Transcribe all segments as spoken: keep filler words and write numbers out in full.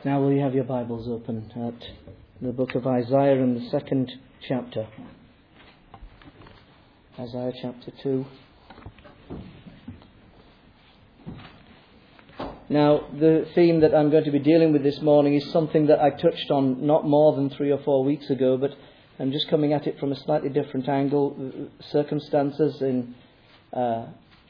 Now will you have your Bibles open at the book of Isaiah in the second chapter. Isaiah chapter two. Now, the theme that I'm going to be dealing with this morning is something that I touched on not more than three or four weeks ago, but I'm just coming at it from a slightly different angle. Circumstances in uh,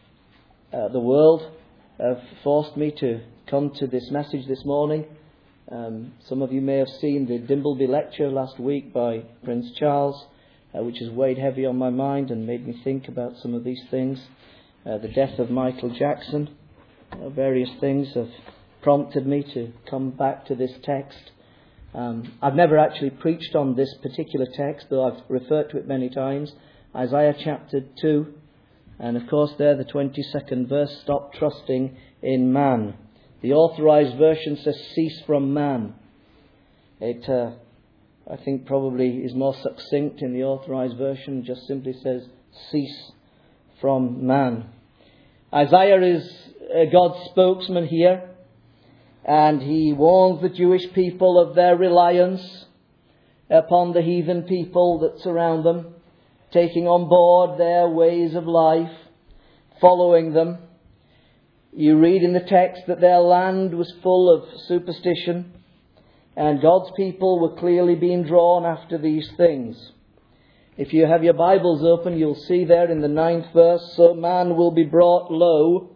uh, the world have forced me to come to this message this morning. Um, some of you may have seen the Dimbleby lecture last week by Prince Charles, uh, which has weighed heavy on my mind and made me think about some of these things. Uh, the death of Michael Jackson. Uh, various things have prompted me to come back to this text. Um, I've never actually preached on this particular text, though I've referred to it many times. Isaiah chapter two. And of course there, the twenty-second verse, stop trusting in man. The Authorized Version says, cease from man. It, uh, I think, probably is more succinct in the Authorized Version. Just simply says, cease from man. Isaiah is uh, God's spokesman here. And he warns the Jewish people of their reliance upon the heathen people that surround them, taking on board their ways of life, following them. You read in the text that their land was full of superstition, and God's people were clearly being drawn after these things. If you have your Bibles open, you'll see there in the ninth verse, so man will be brought low,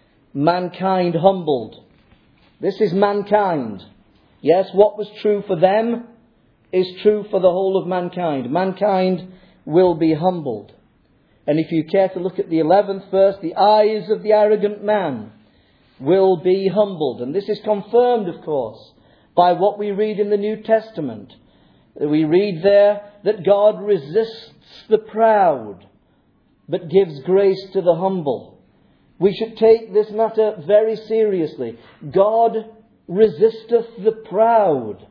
mankind humbled. This is mankind. Yes, what was true for them is true for the whole of mankind. Mankind will be humbled. And if you care to look at the eleventh verse, the eyes of the arrogant man will be humbled. And this is confirmed, of course, by what we read in the New Testament. We read there that God resists the proud, but gives grace to the humble. We should take this matter very seriously. God resisteth the proud,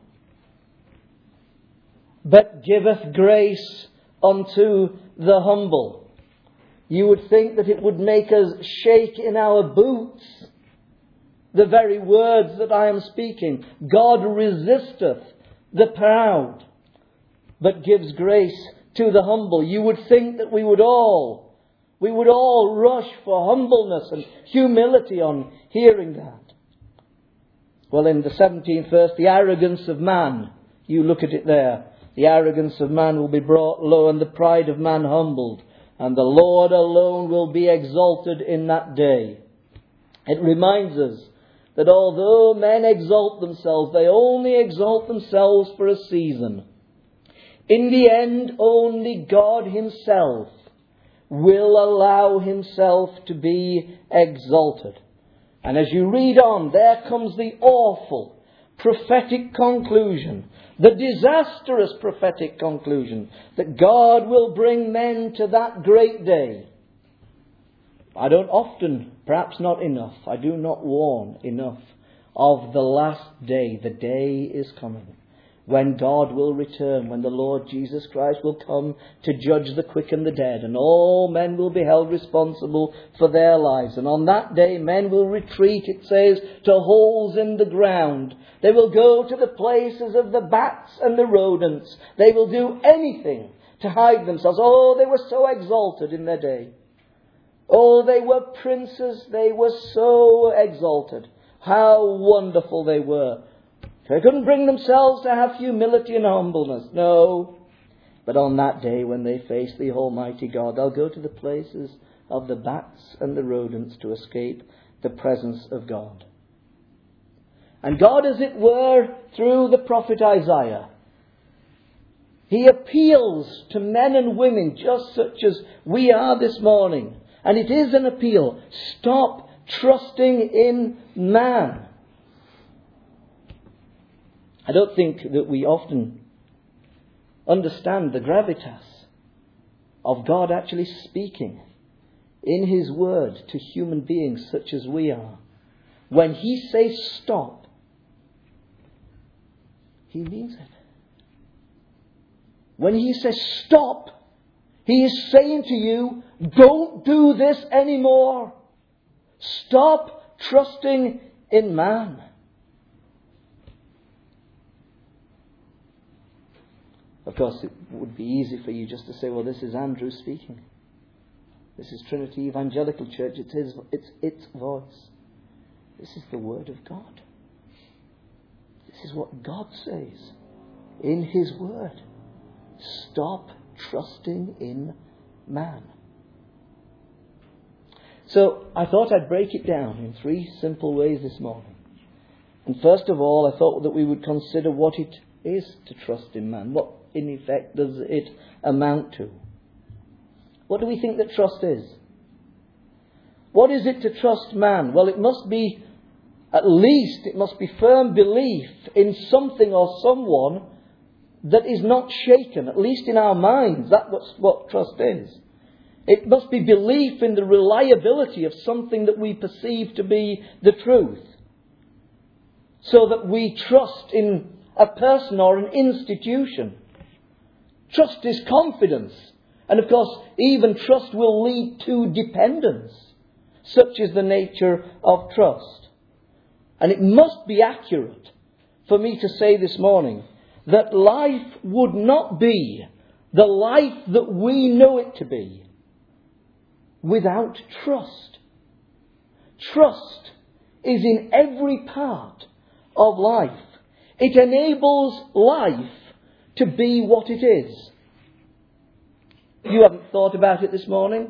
but giveth grace unto the humble. You would think that it would make us shake in our boots, the very words that I am speaking. God resisteth the proud, but gives grace to the humble. You would think that we would all, we would all rush for humbleness and humility on hearing that. Well, in the seventeenth verse, the arrogance of man, you look at it there. The arrogance of man will be brought low, and the pride of man humbled. And the Lord alone will be exalted in that day. It reminds us that although men exalt themselves, they only exalt themselves for a season. In the end, only God Himself will allow Himself to be exalted. And as you read on, there comes the awful prophetic conclusion, the disastrous prophetic conclusion, that God will bring men to that great day. I don't often, perhaps not enough, I do not warn enough of the last day. The day is coming when God will return, when the Lord Jesus Christ will come to judge the quick and the dead, and all men will be held responsible for their lives. And on that day men will retreat, it says, to holes in the ground. They will go to the places of the bats and the rodents. They will do anything to hide themselves. Oh, they were so exalted in their day. Oh, they were princes. They were so exalted. How wonderful they were. They couldn't bring themselves to have humility and humbleness. No. But on that day when they face the Almighty God, they'll go to the places of the bats and the rodents to escape the presence of God. And God, as it were, through the prophet Isaiah, He appeals to men and women just such as we are this morning. And it is an appeal. Stop trusting in man. I don't think that we often understand the gravitas of God actually speaking in His word to human beings such as we are. When He says stop, He means it. When He says stop, He is saying to you, don't do this anymore. Stop trusting in man. Of course, it would be easy for you just to say, well, this is Andrew speaking. This is Trinity Evangelical Church. It's his, it's its voice. This is the Word of God. This is what God says in His Word. Stop trusting in man. So I thought I'd break it down in three simple ways this morning. And first of all, I thought that we would consider what it is to trust in man. What, in effect, does it amount to? What do we think that trust is? What is it to trust man? Well, it must be, at least, it must be firm belief in something or someone that is not shaken, at least in our minds. That's what trust is. It must be belief in the reliability of something that we perceive to be the truth, so that we trust in a person or an institution. Trust is confidence. And of course, even trust will lead to dependence. Such is the nature of trust. And it must be accurate for me to say this morning that life would not be the life that we know it to be without trust. Trust is in every part of life. It enables life to be what it is. You haven't thought about it this morning,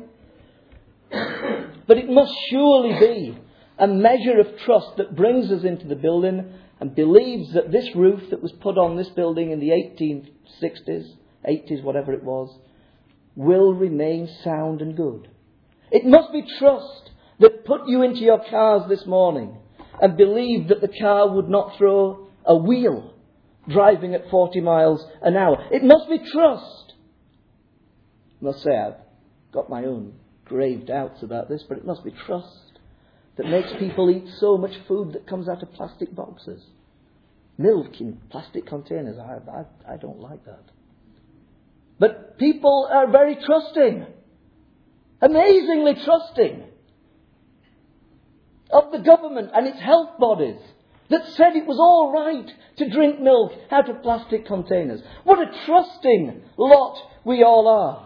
but it must surely be a measure of trust that brings us into the building and believes that this roof that was put on this building in the eighteen sixties, eighties, whatever it was, will remain sound and good. It must be trust that put you into your cars this morning and believed that the car would not throw a wheel driving at forty miles an hour. It must be trust. I must say I've got my own grave doubts about this, but it must be trust that makes people eat so much food that comes out of plastic boxes. Milk in plastic containers. I, I, I don't like that. But people are very trusting. Amazingly trusting of the government and its health bodies that said it was all right to drink milk out of plastic containers. What a trusting lot we all are.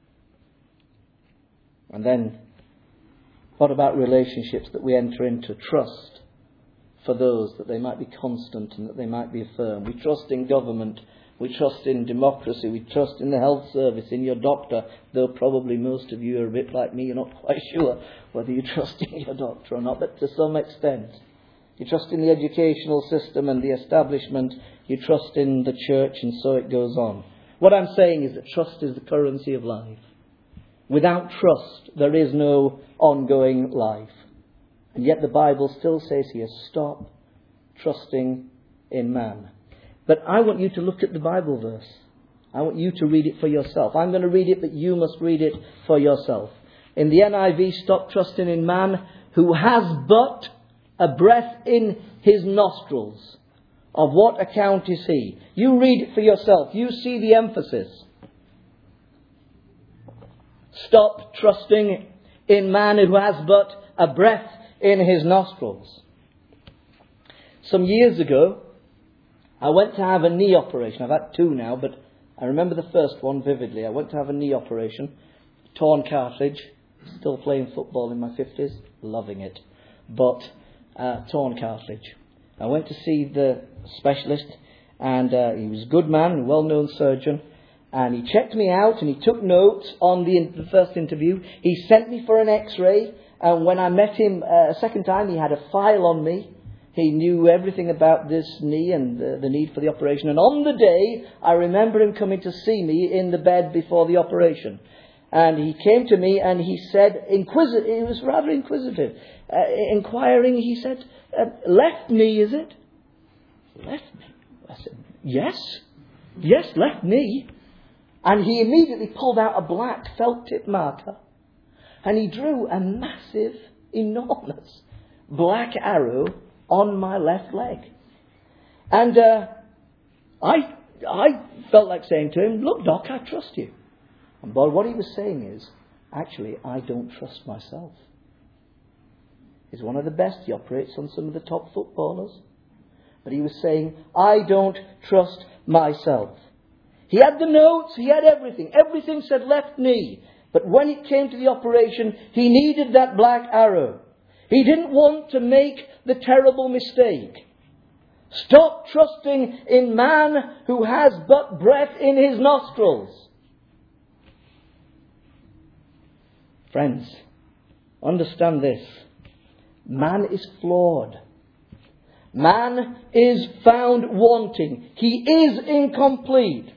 And then, what about relationships that we enter into? Trust for those, that they might be constant and that they might be firm. We trust in government. We trust in democracy. We trust in the health service, in your doctor, though probably most of you are a bit like me. You're not quite sure whether you trust in your doctor or not, but to some extent. You trust in the educational system and the establishment. You trust in the church, and so it goes on. What I'm saying is that trust is the currency of life. Without trust, there is no ongoing life. And yet the Bible still says here, stop trusting in man. But I want you to look at the Bible verse. I want you to read it for yourself. I'm going to read it, but you must read it for yourself. In the N I V, stop trusting in man who has but a breath in his nostrils. Of what account is he? You read it for yourself. You see the emphasis. Stop trusting in man who has but a breath in his nostrils. Some years ago, I went to have a knee operation. I've had two now, but I remember the first one vividly. I went to have a knee operation, torn cartilage, still playing football in my fifties, loving it, but uh, torn cartilage. I went to see the specialist, and uh, he was a good man, a well-known surgeon. And he checked me out and he took notes on the, the first interview. He sent me for an x-ray. And when I met him uh, a second time, he had a file on me. He knew everything about this knee and the, the need for the operation. And on the day, I remember him coming to see me in the bed before the operation. And he came to me and he said, inquisitive, he was rather inquisitive, uh, inquiring, he said, uh, left knee, is it? Left knee? I said, yes. Yes, left knee. And he immediately pulled out a black felt tip marker and he drew a massive, enormous black arrow on my left leg. And uh, I I felt like saying to him, look, Doc, I trust you. And boy, what he was saying is, actually, I don't trust myself. He's one of the best. He operates on some of the top footballers. But he was saying, I don't trust myself. He had the notes, he had everything. Everything said left knee. But when it came to the operation, he needed that black arrow. He didn't want to make the terrible mistake. Stop trusting in man who has but breath in his nostrils. Friends, understand this. Man is flawed. Man is found wanting. He is incomplete.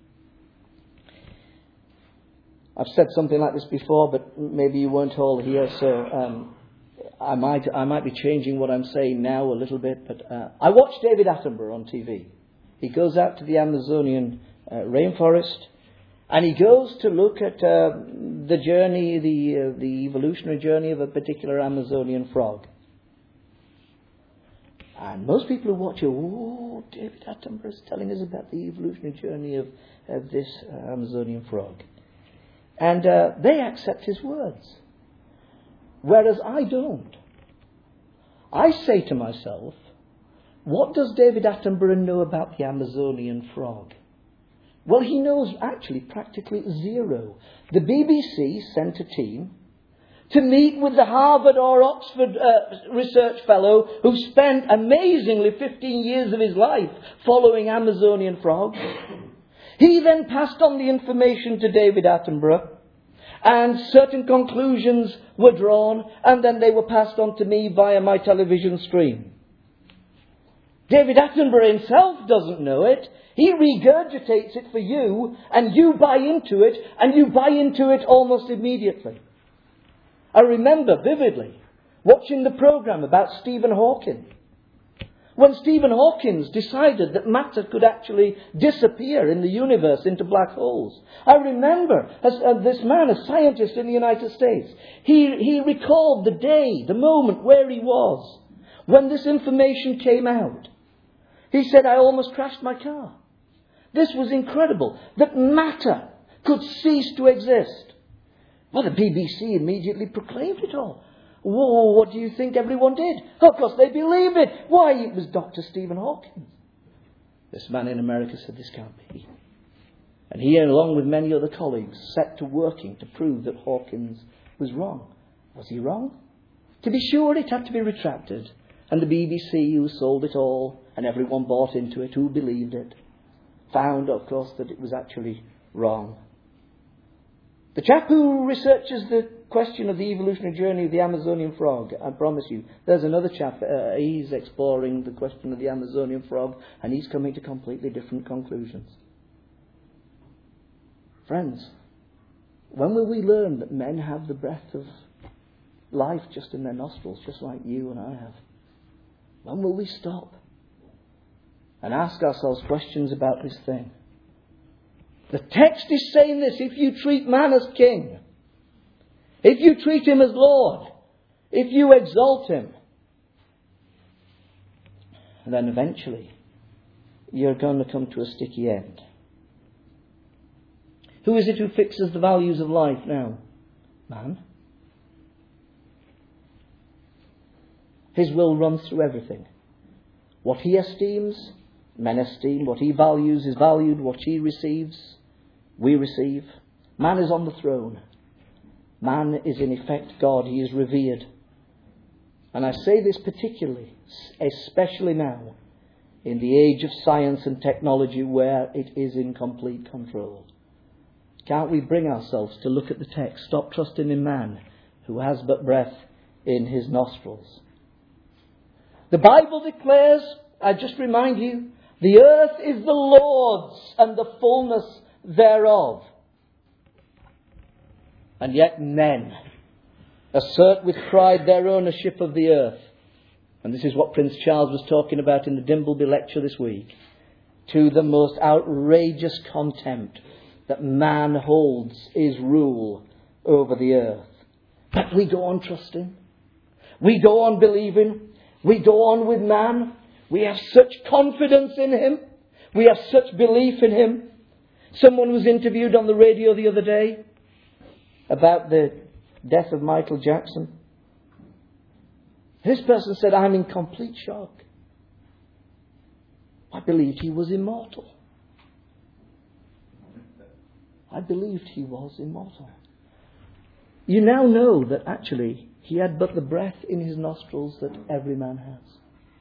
I've said something like this before, but maybe you weren't all here, so um, I might I might be changing what I'm saying now a little bit. But uh, I watched David Attenborough on T V. He goes out to the Amazonian uh, rainforest, and he goes to look at uh, the journey, the uh, the evolutionary journey of a particular Amazonian frog. And most people who watch it, oh, David Attenborough is telling us about the evolutionary journey of, of this uh, Amazonian frog. And uh, they accept his words. Whereas I don't. I say to myself, what does David Attenborough know about the Amazonian frog? Well, he knows actually practically zero. The B B C sent a team to meet with the Harvard or Oxford uh, research fellow who spent amazingly fifteen years of his life following Amazonian frogs. He then passed on the information to David Attenborough, and certain conclusions were drawn, and then they were passed on to me via my television stream. David Attenborough himself doesn't know it. He regurgitates it for you, and you buy into it, and you buy into it almost immediately. I remember vividly watching the program about Stephen Hawking. When Stephen Hawking decided that matter could actually disappear in the universe into black holes. I remember as, uh, this man, a scientist in the United States, he, he recalled the day, the moment where he was when this information came out. He said, I almost crashed my car. This was incredible, that matter could cease to exist. Well, the B B C immediately proclaimed it all. Whoa, what do you think everyone did? Of course they believed it. Why, it was Doctor Stephen Hawking. This man in America said, this can't be. And he, along with many other colleagues, set to working to prove that Hawkins was wrong. Was he wrong? To be sure, it had to be retracted. And the B B C, who sold it all, and everyone bought into it, who believed it, found, of course, that it was actually wrong. The chap who researches the question of the evolutionary journey of the Amazonian frog, I promise you, there's another chap, uh, he's exploring the question of the Amazonian frog, and he's coming to completely different conclusions. Friends, when will we learn that men have the breath of life just in their nostrils, just like you and I have? When will we stop and ask ourselves questions about this thing? The text is saying this: if you treat man as king, if you treat him as Lord, if you exalt him, then eventually you're going to come to a sticky end. Who is it who fixes the values of life now? Man. His will runs through everything. What he esteems, men esteem. What he values is valued. What he receives, we receive. Man is on the throne. Man is in effect God. He is revered. And I say this particularly, especially now, in the age of science and technology where it is in complete control. Can't we bring ourselves to look at the text? Stop trusting in man who has but breath in his nostrils. The Bible declares, I just remind you, the earth is the Lord's and the fullness thereof. And yet men assert with pride their ownership of the earth. And this is what Prince Charles was talking about in the Dimbleby lecture this week. To the most outrageous contempt that man holds his rule over the earth. But we go on trusting. We go on believing. We go on with man. We have such confidence in him. We have such belief in him. Someone was interviewed on the radio the other day about the death of Michael Jackson. This person said, I'm in complete shock. I believed he was immortal. I believed he was immortal. You now know that actually he had but the breath in his nostrils that every man has.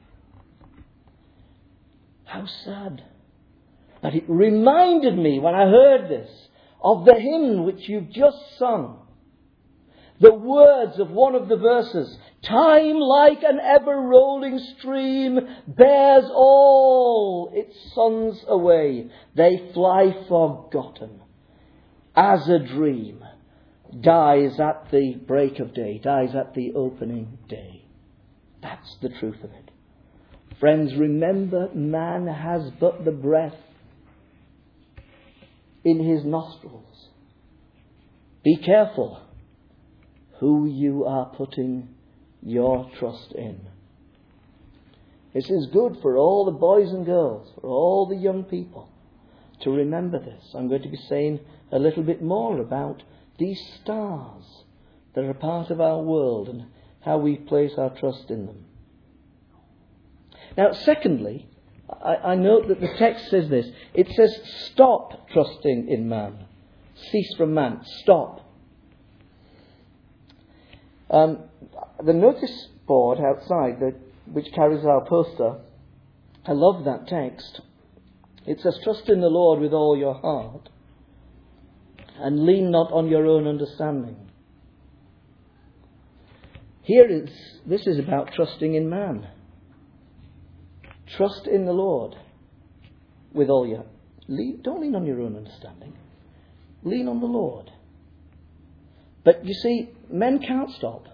How sad that it reminded me when I heard this of the hymn which you've just sung. The words of one of the verses, time like an ever-rolling stream bears all its sons away. They fly forgotten as a dream dies at the break of day, dies at the opening day. That's the truth of it. Friends, remember, man has but the breath in his nostrils. Be careful who you are putting your trust in. This is good for all the boys and girls, for all the young people, to remember this. I'm going to be saying a little bit more about these stars that are part of our world and how we place our trust in them. Now, secondly, I, I note that the text says this. It says, stop trusting in man. Cease from man. Stop. Um, the notice board outside, that, which carries our poster, I love that text. It says, trust in the Lord with all your heart and lean not on your own understanding. Here is, this is about trusting in man. Trust in the Lord with all your... Lean, don't lean on your own understanding. Lean on the Lord. But you see, men can't stop.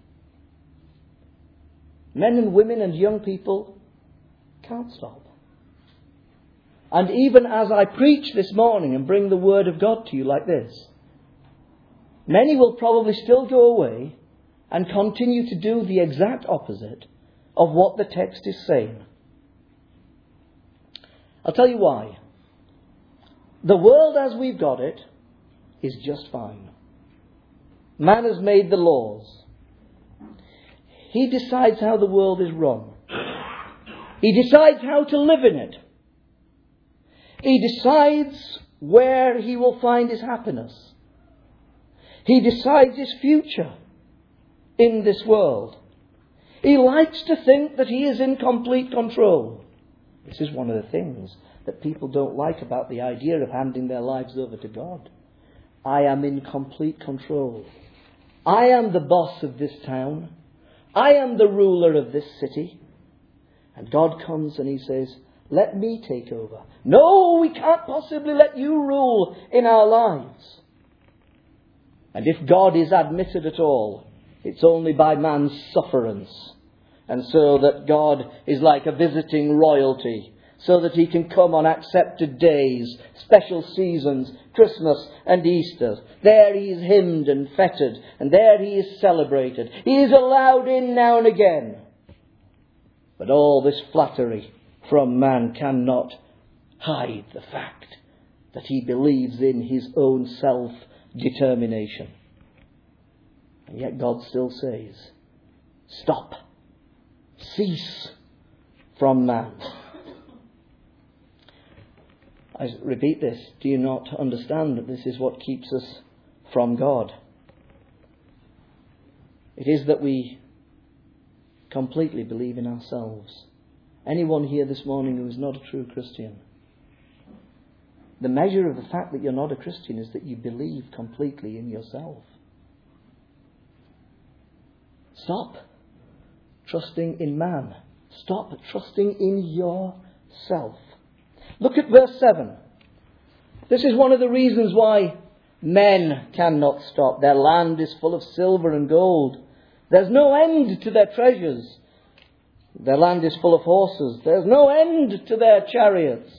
Men and women and young people can't stop. And even as I preach this morning and bring the Word of God to you like this, many will probably still go away and continue to do the exact opposite of what the text is saying. I'll tell you why. The world as we've got it is just fine. Man has made the laws. He decides how the world is run. He decides how to live in it. He decides where he will find his happiness. He decides his future in this world. He likes to think that he is in complete control. This is one of the things that people don't like about the idea of handing their lives over to God. I am in complete control. I am the boss of this town. I am the ruler of this city. And God comes and he says, let me take over. No, we can't possibly let you rule in our lives. And if God is admitted at all, it's only by man's sufferance. And so that God is like a visiting royalty, so that he can come on accepted days, special seasons, Christmas and Easter. There he is hymned and fettered, and there he is celebrated. He is allowed in now and again. But all this flattery from man cannot hide the fact that he believes in his own self-determination. And yet God still says, stop. Cease from man. I repeat this. Do you not understand that this is what keeps us from God? It is that we completely believe in ourselves. Anyone here this morning who is not a true Christian, the measure of the fact that you're not a Christian is that you believe completely in yourself. Stop trusting in man. Stop trusting in yourself. Look at verse seven. This is one of the reasons why men cannot stop. Their land is full of silver and gold. There's no end to their treasures. Their land is full of horses. There's no end to their chariots.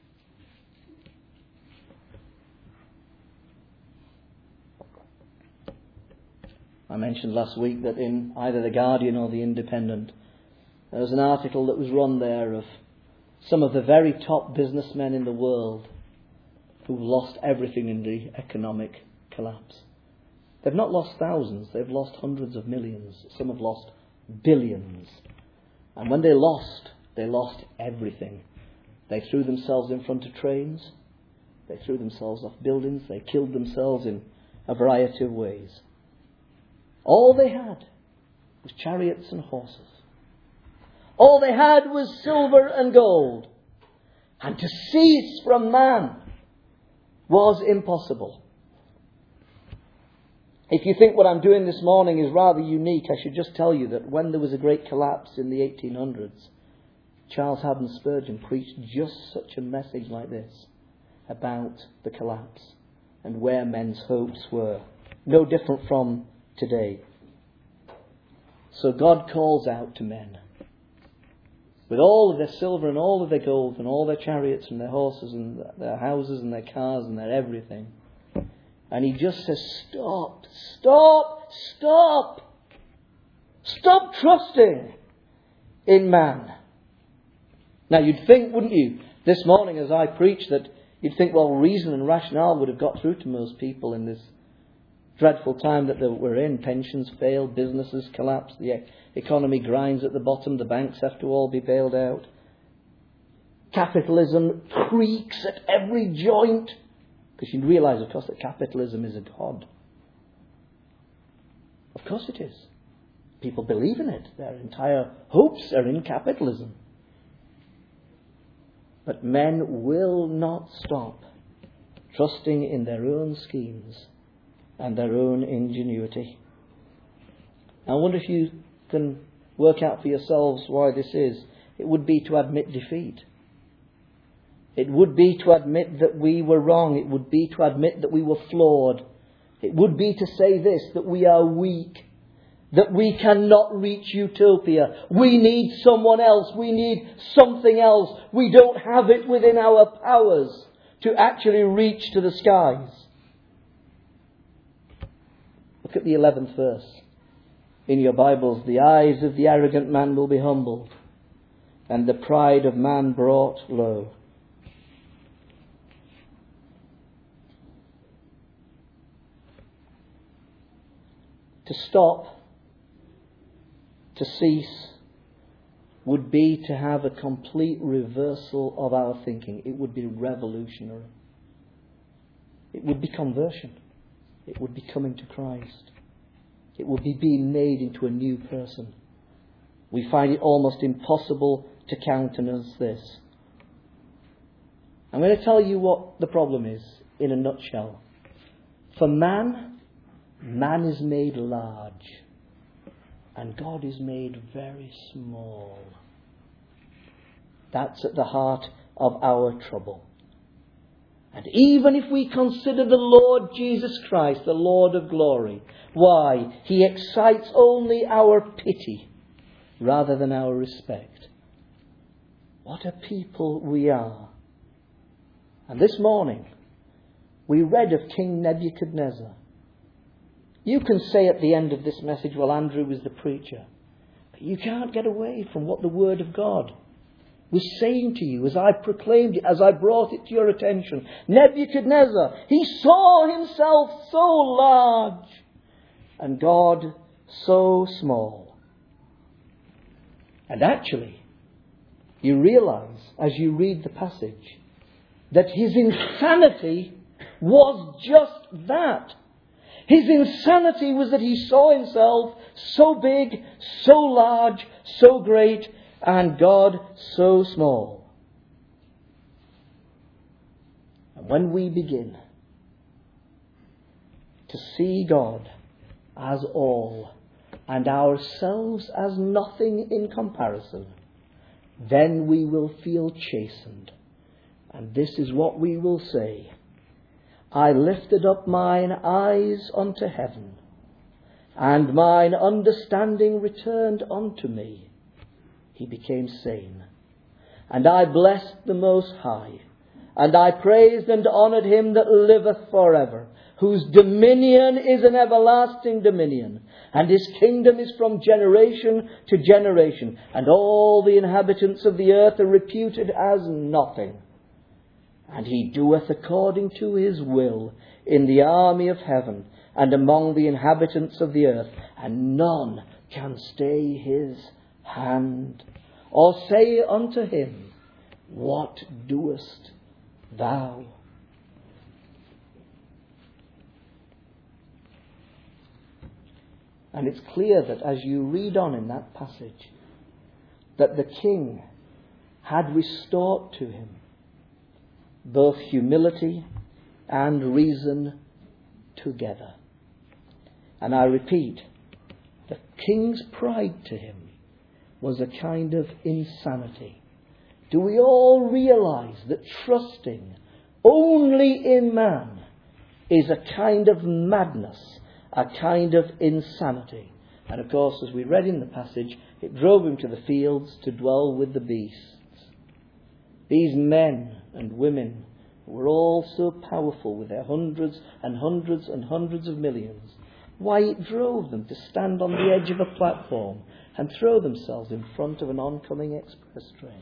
I mentioned last week that in either The Guardian or The Independent, there was an article that was run there of some of the very top businessmen in the world who've lost everything in the economic collapse. They've not lost thousands, they've lost hundreds of millions. Some have lost billions. And when they lost, they lost everything. They threw themselves in front of trains. They threw themselves off buildings. They killed themselves in a variety of ways. All they had was chariots and horses. All they had was silver and gold. And to cease from man was impossible. If you think what I'm doing this morning is rather unique, I should just tell you that when there was a great collapse in the eighteen hundreds, Charles Haddon Spurgeon preached just such a message like this about the collapse and where men's hopes were. No different from today. So God calls out to men with all of their silver and all of their gold and all their chariots and their horses and their houses and their cars and their everything. And he just says, stop, stop, stop. Stop trusting in man. Now you'd think, wouldn't you, this morning as I preached, that you'd think, well, reason and rationale would have got through to most people in this dreadful time that we're in. Pensions fail, businesses collapse, the economy grinds at the bottom, the banks have to all be bailed out. Capitalism creaks at every joint. Because you realise, of course, that capitalism is a god. Of course it is. People believe in it. Their entire hopes are in capitalism. But men will not stop trusting in their own schemes and their own ingenuity. I wonder if you can work out for yourselves why this is. It would be to admit defeat. It would be to admit that we were wrong. It would be to admit that we were flawed. It would be to say this, that we are weak, that we cannot reach utopia. We need someone else. We need something else. We don't have it within our powers to actually reach to the skies. Look at the eleventh verse in your Bibles. The eyes of the arrogant man will be humbled, and the pride of man brought low. To stop, to cease, would be to have a complete reversal of our thinking. It would be revolutionary. It would be conversion. It would be coming to Christ. It would be being made into a new person. We find it almost impossible to countenance this. I'm going to tell you what the problem is in a nutshell. For man, man is made large, and God is made very small. That's at the heart of our trouble. And even if we consider the Lord Jesus Christ, the Lord of glory, why? He excites only our pity rather than our respect. What a people we are. And this morning, we read of King Nebuchadnezzar. You can say at the end of this message, well, Andrew was the preacher. But you can't get away from what the Word of God was saying to you as I proclaimed it, as I brought it to your attention. Nebuchadnezzar, he saw himself so large and God so small. And actually, you realise as you read the passage that his insanity was just that. His insanity was that he saw himself so big, so large, so great, and God so small. And when we begin to see God as all and ourselves as nothing in comparison, then we will feel chastened. And this is what we will say. I lifted up mine eyes unto heaven, and mine understanding returned unto me. He became sane. And I blessed the Most High, and I praised and honoured him that liveth forever, whose dominion is an everlasting dominion, and his kingdom is from generation to generation, and all the inhabitants of the earth are reputed as nothing. And he doeth according to his will in the army of heaven and among the inhabitants of the earth, and none can stay his hand, or say unto him, what doest thou? And it's clear that as you read on in that passage, that the king had restored to him both humility and reason together. And I repeat, the king's pride to him was a kind of insanity. Do we all realize that trusting only in man is a kind of madness, a kind of insanity? And of course, as we read in the passage, it drove him to the fields to dwell with the beasts. These men and women were all so powerful with their hundreds and hundreds and hundreds of millions. Why, it drove them to stand on the edge of a platform and throw themselves in front of an oncoming express train.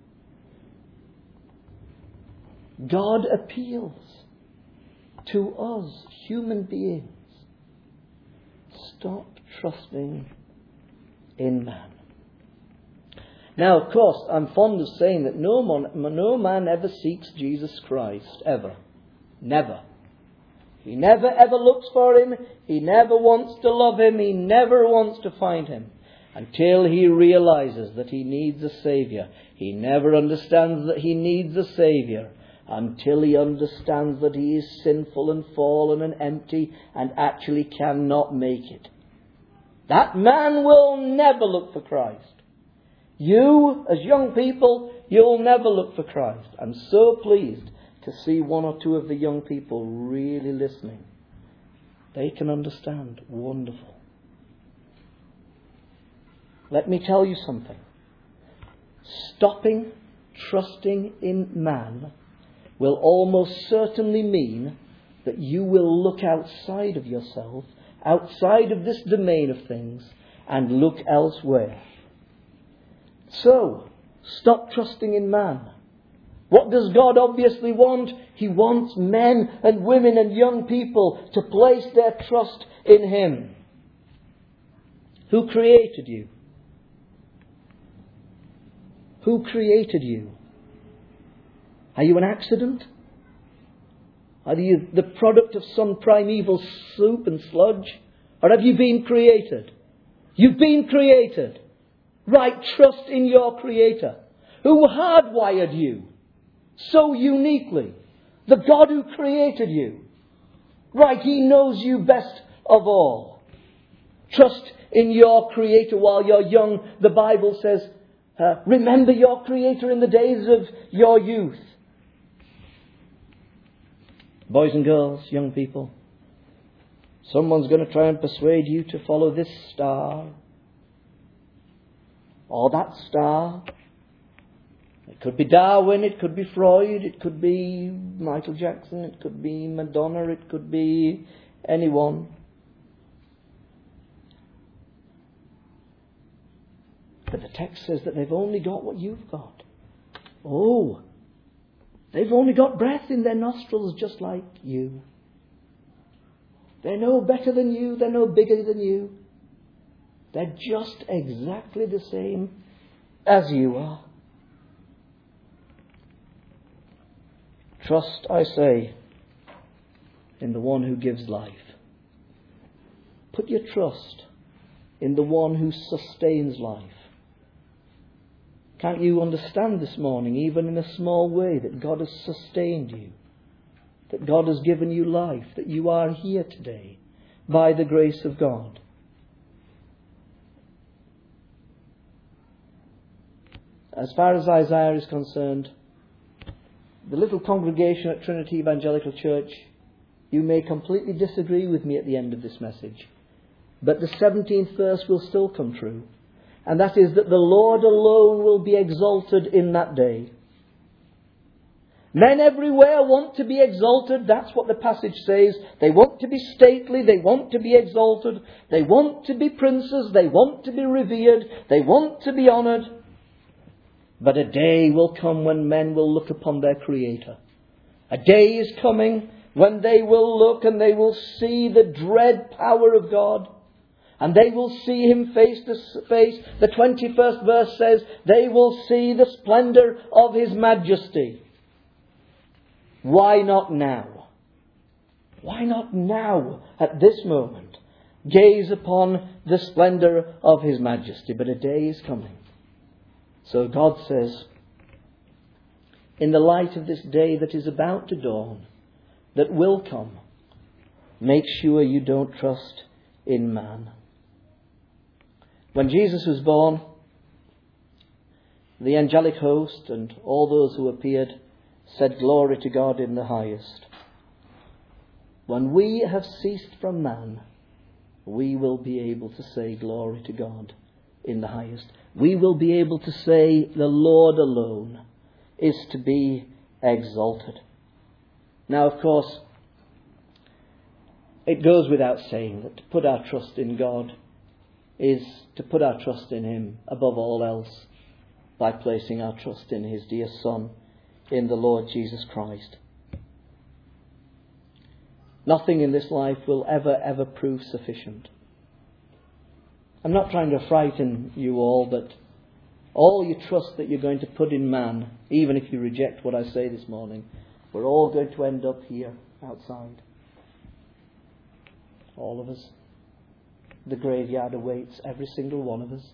God appeals to us, human beings. Stop trusting in man. Now, of course, I'm fond of saying that no man, no man ever seeks Jesus Christ, ever. Never. He never ever looks for him. He never wants to love him. He never wants to find him until he realizes that he needs a Saviour. He never understands that he needs a Saviour until he understands that he is sinful and fallen and empty and actually cannot make it. That man will never look for Christ. You, as young people, you'll never look for Christ. I'm so pleased to see one or two of the young people really listening. They can understand. Wonderful. Let me tell you something. Stopping trusting in man will almost certainly mean that you will look outside of yourself, outside of this domain of things, and look elsewhere. So, stop trusting in man. What does God obviously want? He wants men and women and young people to place their trust in Him. Who created you? Who created you? Are you an accident? Are you the product of some primeval soup and sludge? Or have you been created? You've been created. Right, trust in your Creator, who hardwired you so uniquely. The God who created you. Right, He knows you best of all. Trust in your Creator while you're young. The Bible says, uh, remember your Creator in the days of your youth. Boys and girls, young people, someone's going to try and persuade you to follow this star or that star. It could be Darwin, it could be Freud, it could be Michael Jackson, it could be Madonna, it could be anyone. But the text says that they've only got what you've got. Oh, they've only got breath in their nostrils just like you. They're no better than you, they're no bigger than you. They're just exactly the same as you are. Trust, I say, in the one who gives life. Put your trust in the one who sustains life. Can't you understand this morning, even in a small way, that God has sustained you? That God has given you life, that you are here today by the grace of God. As far as Isaiah is concerned, the little congregation at Trinity Evangelical Church, you may completely disagree with me at the end of this message, but the seventeenth verse will still come true, and that is that the Lord alone will be exalted in that day. Men everywhere want to be exalted. That's what the passage says. They want to be stately. They want to be exalted. They want to be princes. They want to be revered. They want to be honoured. But a day will come when men will look upon their Creator. A day is coming when they will look and they will see the dread power of God. And they will see Him face to face. The twenty-first verse says, they will see the splendour of His majesty. Why not now? Why not now, at this moment, gaze upon the splendour of his majesty. But a day is coming. So God says, in the light of this day that is about to dawn, that will come, make sure you don't trust in man. When Jesus was born, the angelic host and all those who appeared said, "Glory to God in the highest." When we have ceased from man, we will be able to say, "Glory to God in the highest." We will be able to say, "The Lord alone is to be exalted." Now, of course, it goes without saying that to put our trust in God is to put our trust in Him above all else by placing our trust in His dear Son, in the Lord Jesus Christ. Nothing in this life will ever, ever prove sufficient. I'm not trying to frighten you all, but all your trust that you're going to put in man, even if you reject what I say this morning, we're all going to end up here outside. All of us. The graveyard awaits every single one of us.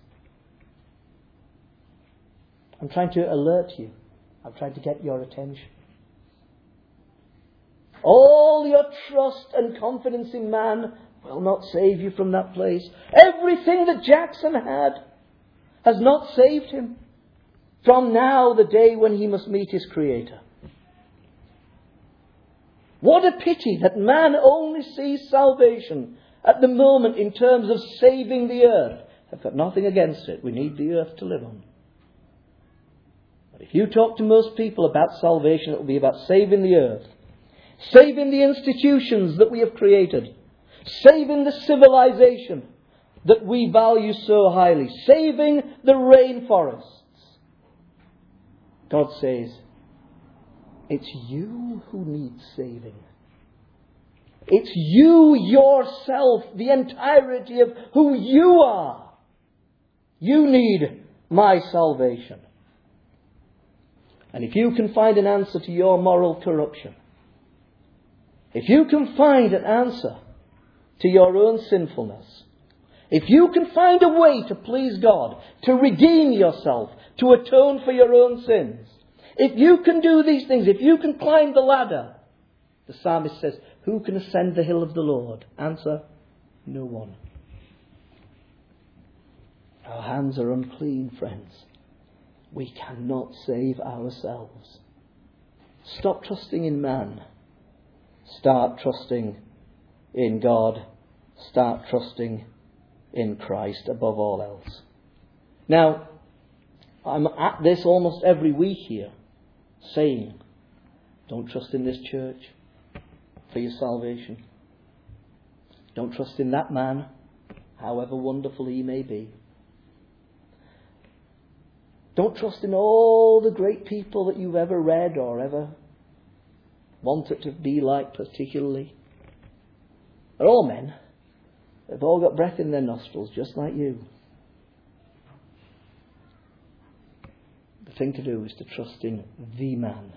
I'm trying to alert you. I'm trying to get your attention. All your trust and confidence in man will not save you from that place. Everything that Jackson had has not saved him from now, the day when he must meet his Creator. What a pity that man only sees salvation at the moment in terms of saving the earth. I've got nothing against it. We need the earth to live on. But if you talk to most people about salvation, it will be about saving the earth. Saving the institutions that we have created. Saving the civilization that we value so highly. Saving the rainforests. God says, it's you who need saving. It's you yourself, the entirety of who you are. You need my salvation. And if you can find an answer to your moral corruption, if you can find an answer to your own sinfulness, if you can find a way to please God, to redeem yourself, to atone for your own sins, if you can do these things, if you can climb the ladder, the psalmist says, who can ascend the hill of the Lord? Answer, no one. Our hands are unclean, friends. We cannot save ourselves. Stop trusting in man. Start trusting in God. Start trusting in Christ above all else. Now, I'm at this almost every week here, saying, don't trust in this church for your salvation. Don't trust in that man, however wonderful he may be. Don't trust in all the great people that you've ever read or ever wanted to be like particularly. They're all men. They've all got breath in their nostrils, just like you. The thing to do is to trust in the man.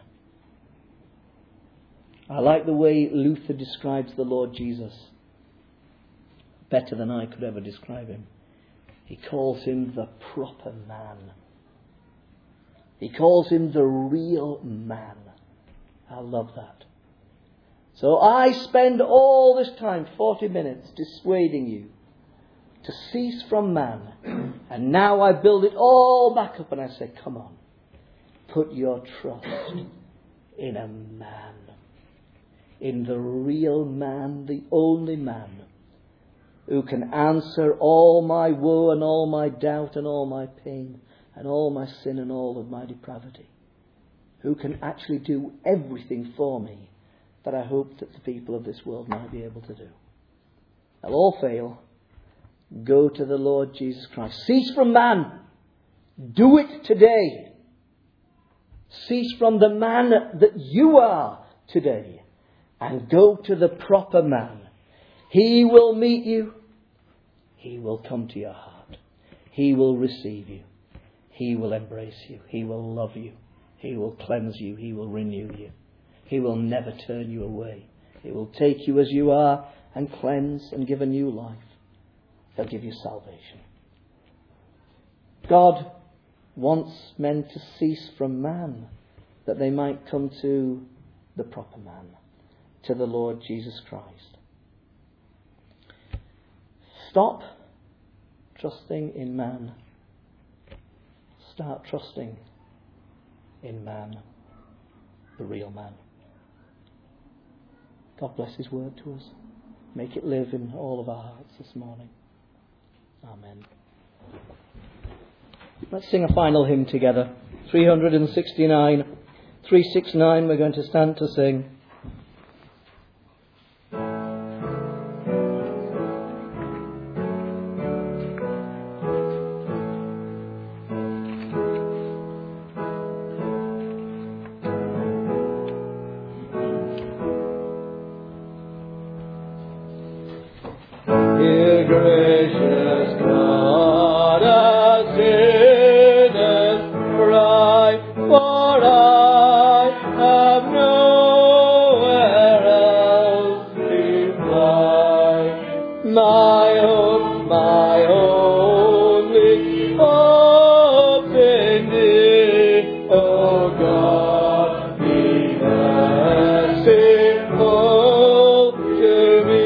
I like the way Luther describes the Lord Jesus. Better than I could ever describe him. He calls him the proper man. He calls him the real man. I love that. So I spend all this time, forty minutes, dissuading you to cease from man. And now I build it all back up and I say, come on, put your trust in a man. In the real man, the only man who can answer all my woe and all my doubt and all my pain and all my sin and all of my depravity. Who can actually do everything for me that I hope that the people of this world might be able to do. They'll all fail. Go to the Lord Jesus Christ. Cease from man. Do it today. Cease from the man that you are today. And go to the proper man. He will meet you. He will come to your heart. He will receive you. He will embrace you. He will love you. He will cleanse you. He will renew you. He will never turn you away. He will take you as you are and cleanse and give a new life. He'll give you salvation. God wants men to cease from man, that they might come to the proper man, to the Lord Jesus Christ. Stop trusting in man. Start trusting in man, the real man. God bless His word to us. Make it live in all of our hearts this morning. Amen. Let's sing a final hymn together. three sixty-nine. three sixty-nine we're going to stand to sing. Dear gracious God, a sinner's cry, for I have nowhere else to fly. My hope, my only hope in Thee, O God, be merciful to me.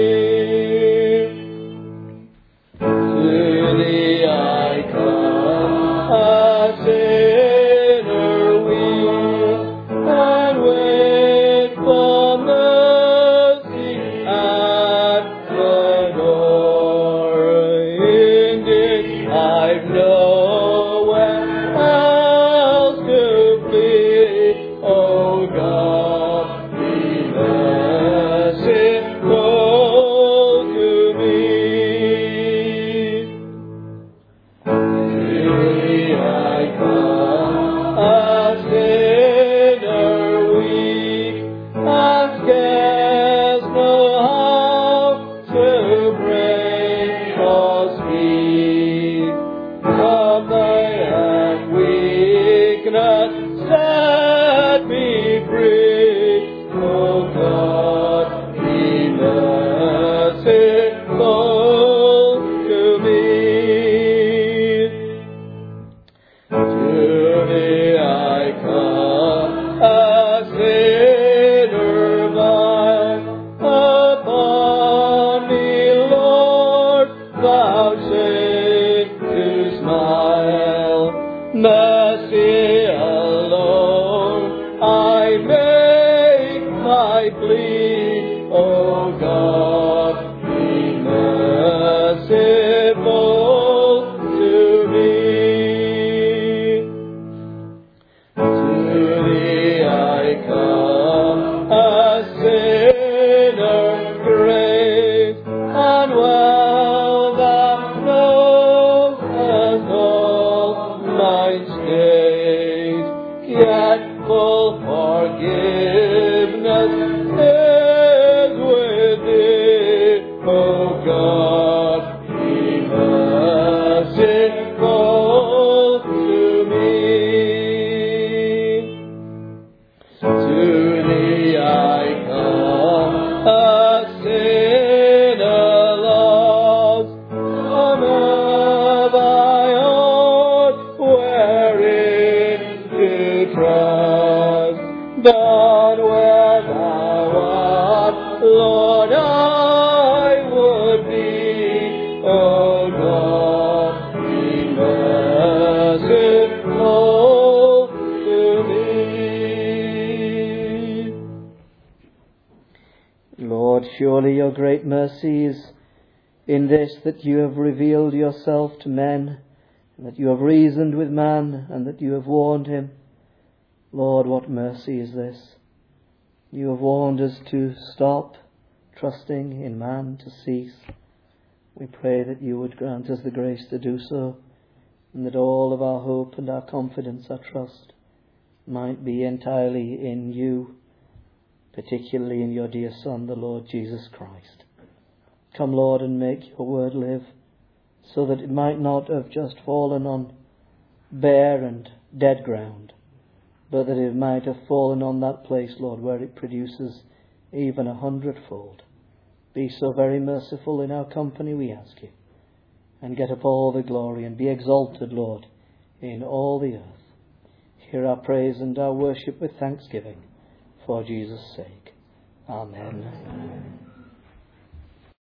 To Thee I come, a sinner weak, and wait for mercy at the door. Indeed, I've nowhere else to flee. O God, be merciful to me. To Thee I come, a sinner weak, and scarce know how to pray or speak. From Thy hand weakness set me free. O God, be merciful to me. To Thee I come, a sinner vile. Upon me, Lord, vouchsafe to smile. Mercy alone I make my plea. O God, be merciful to me. To Thee I come, a sinner great, and well Thou knowest all my state, yet full forgiveness is with Thee. O God, be merciful to me. To Thee I come, a sinner lost, unaware Thy own wherein to trust. But where Thou art, Lord, I would be. O God, be merciful to me. Lord, surely Your great mercy is in this, that You have revealed Yourself to men, and that You have reasoned with man, and that You have warned him. Lord, what mercy is this? You have warned us to stop trusting in man, to cease. We pray that You would grant us the grace to do so, and that all of our hope and our confidence, our trust, might be entirely in You, particularly in Your dear Son, the Lord Jesus Christ. Come, Lord, and make Your word live, so that it might not have just fallen on bare and dead ground, but that it might have fallen on that place, Lord, where it produces even a hundredfold. Be so very merciful in our company, we ask You. and get up all the glory, and be exalted, Lord, in all the earth. Hear our praise and our worship with thanksgiving, for Jesus' sake. Amen. Amen.